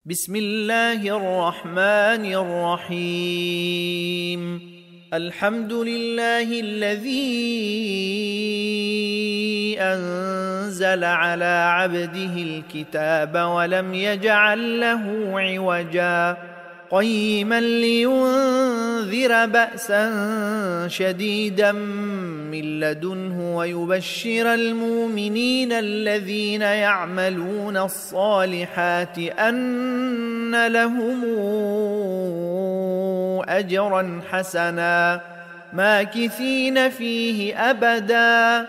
بسم الله الرحمن الرحيم. الحمد لله الذي أنزل على عبده الكتاب ولم يجعل له عوجا قيما لينذر بأسا شديدا من لدنه ويبشر المؤمنين الذين يعملون الصالحات أن لهم أجرا حسنا ماكثين فيه أبدا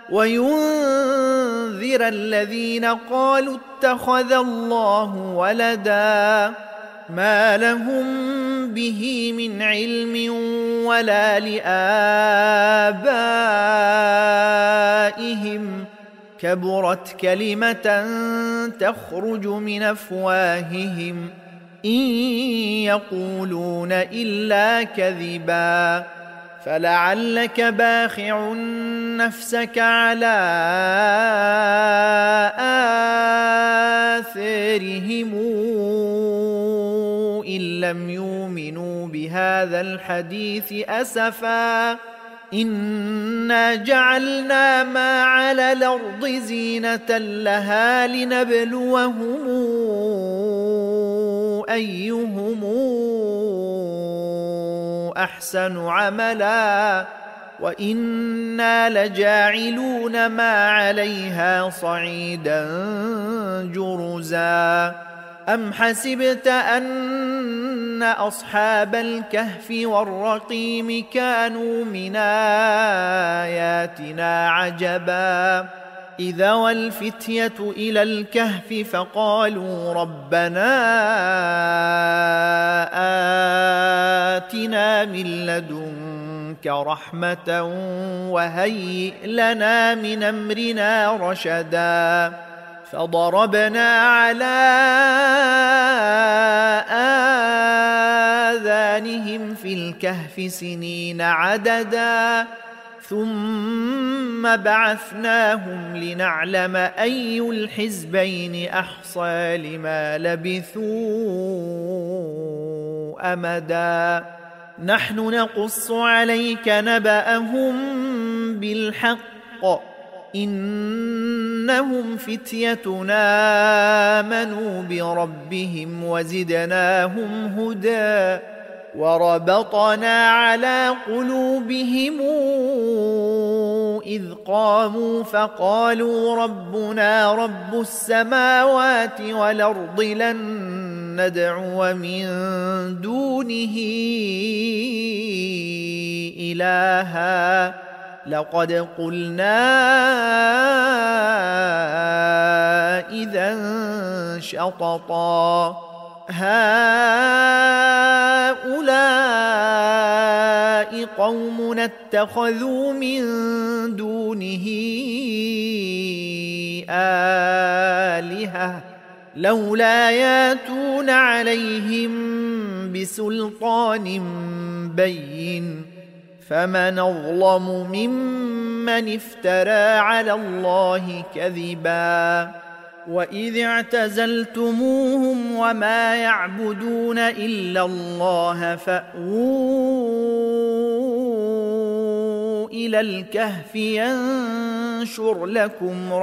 وينذر الذين قالوا اتخذ الله ولدا ما لهم به من علم ولا لآبائهم كبرت كلمة تخرج من أفواههم إن يقولون إلا كذبا فلعلك باخع نفسك على آثارهم إن لم يؤمنوا بهذا الحديث أسفا إنا جعلنا ما على الأرض زينة لها لنبلوهم أيهم أحسن عملا وإنا لجاعلون ما عليها صعيدا جرزا أم حسبت أن أصحاب الكهف والرقيم كانوا من آياتنا عجبا إذا والفتية إلى الكهف فقالوا ربنا آتنا من لدنك رحمة وهيئ لنا من أمرنا رشدا فضربنا على آذانهم في الكهف سنين عددا ثم بعثناهم لنعلم أي الحزبين أحصى لما لبثوا أمدا نحن نقص عليك نبأهم بالحق إنهم فتيتنا آمنوا بربهم وزدناهم هدى وربطنا على قلوبهم إذ قاموا فقالوا ربنا رب السماوات والأرض لن ندعو من دونه إلها لقد قلنا إذا شططا هؤلاء قوم اتخذوا من دونه آلهة لولا ياتون عليهم بسلطان بين فمن أظلم ممن افترى على الله كذبا وإذ اعتزلتموهم وما يعبدون إلا الله فأووا إلى الكهف ينشر لكم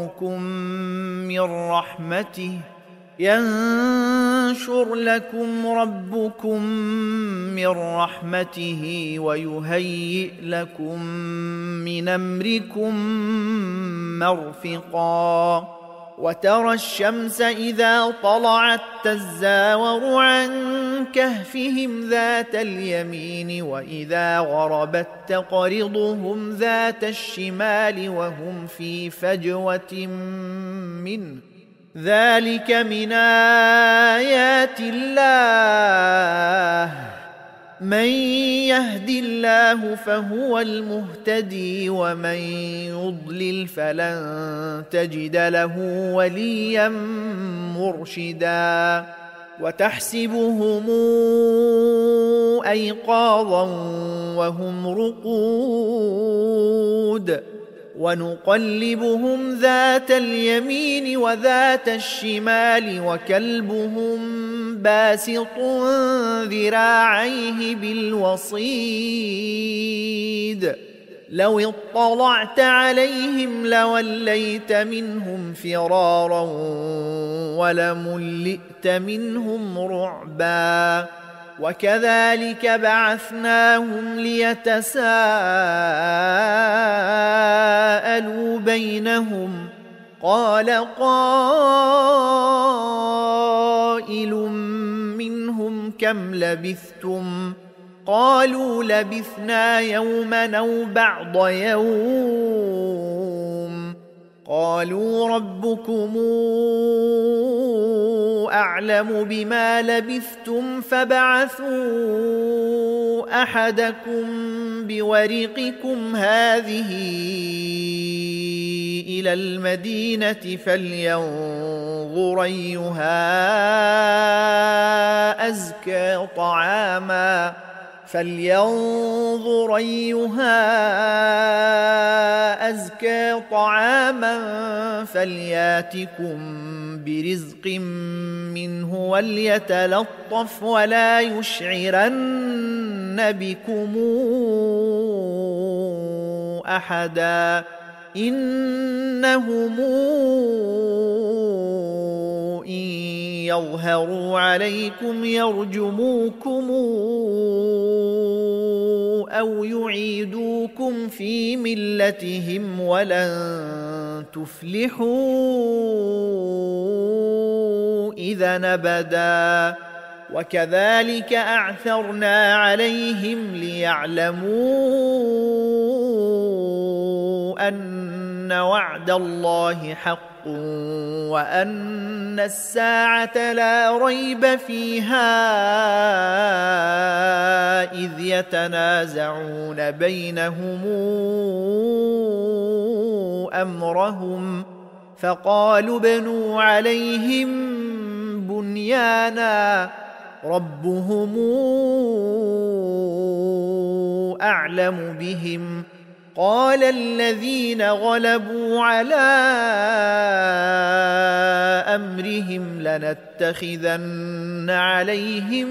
ربكم من رحمته ويهيئ لكم من أمركم مرفقا وترى الشمس إذا طلعت تزاور عن كهفهم ذات اليمين وإذا غربت تقرضهم ذات الشمال وهم في فجوة منه ذلك من آيات الله من يهد الله فهو المهتدي ومن يضلل فلن تجد له وليا مرشدا وتحسبهم أيقاظا وهم رقود ونقلبهم ذات اليمين وذات الشمال وكلبهم باسط ذراعيه بالوصيد لو اطلعت عليهم لوليت منهم فرارا ولملئت منهم رعبا وكذلك بعثناهم ليتساءلوا بينهم قال قائل منهم كم لبثتم قالوا لبثنا يوما أو بعض يوم قالوا ربكم أعلم بما لبثتم فابعثوا أحدكم بورقكم هذه إلى المدينة فلينظر أيها أزكى طعاما فلياتكم برزق منه وليتلطف ولا يشعرن بكم أحدا إنهم إن يظهروا عليكم يرجموكم أو يعيدوكم في ملتهم ولن تفلحوا إذا أبدا وكذلك أعثرنا عليهم ليعلموا أن وعد الله حق وأن الساعة لا ريب فيها إذ يتنازعون بينهم أمرهم فقالوا ابنوا عليهم بنيانا ربهم أعلم بهم قال الذين غلبوا على أمرهم لنتخذن عليهم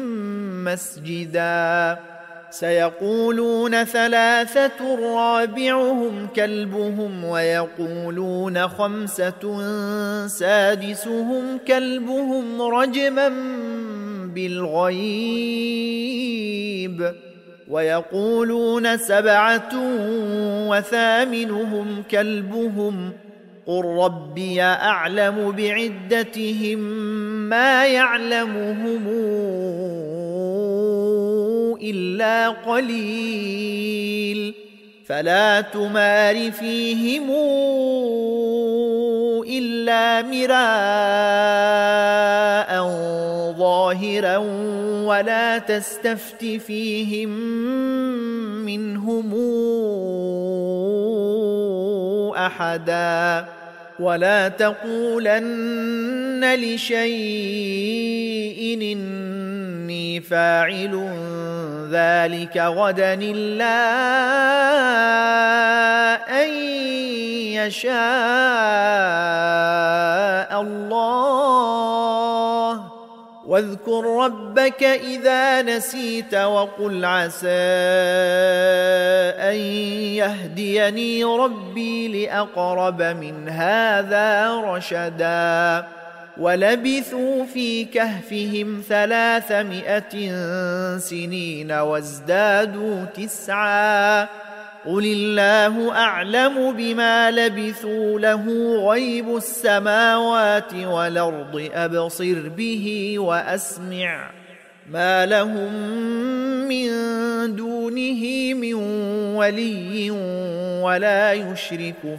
مسجدا سيقولون ثلاثة رابعهم كلبهم ويقولون خمسة سادسهم كلبهم رجما بالغيب ويقولون سبعة وثامنهم كلبهم قل ربي أعلم بعدتهم ما يعلمهم إلا قليل فلا تمار فيهم إلا مراء ظاهرا ولا تستفت فيهم منهم أحدا ولا تقولن لشيء إني فاعل ذلك غدا إلا أن يشاء الله واذكر ربك إذا نسيت وقل عسى أن يهديني ربي لأقرب من هذا رشدا ولبثوا في كهفهم 300 سنين وازدادوا 9 قل الله أعلم بما لبثوا له غيب السماوات والأرض أبصر به وأسمع ما لهم من دونه من ولي ولا يشرك